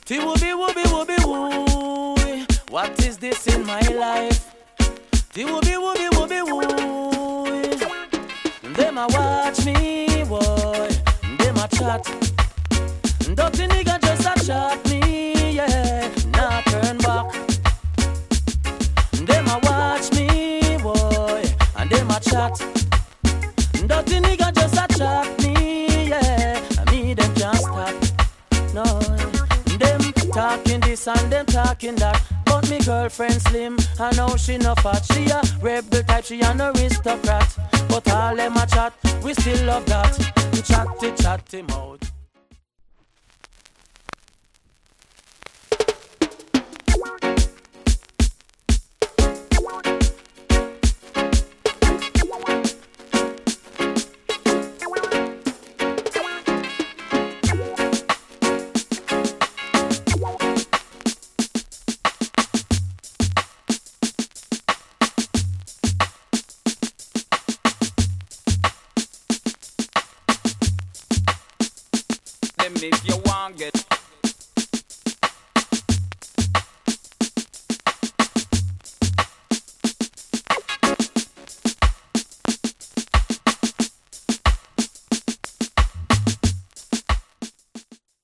Ti wooby wooby wooby woo. What is this in my life? Ti wooby wooby wooby woo. Them a watch me, boy. Them a chat. Dirty nigga just a chat me, yeah. Nah turn back. Them a watch me, boy. And them a chat. Dirty nigga just a chat me, yeah. And me them can't stop. No. Them talking this and them talking that. But me girlfriend slim, I know she no fat. She a rebel type, she an aristocrat. But all them a chat, we still love that. Chatty mouth. If you want get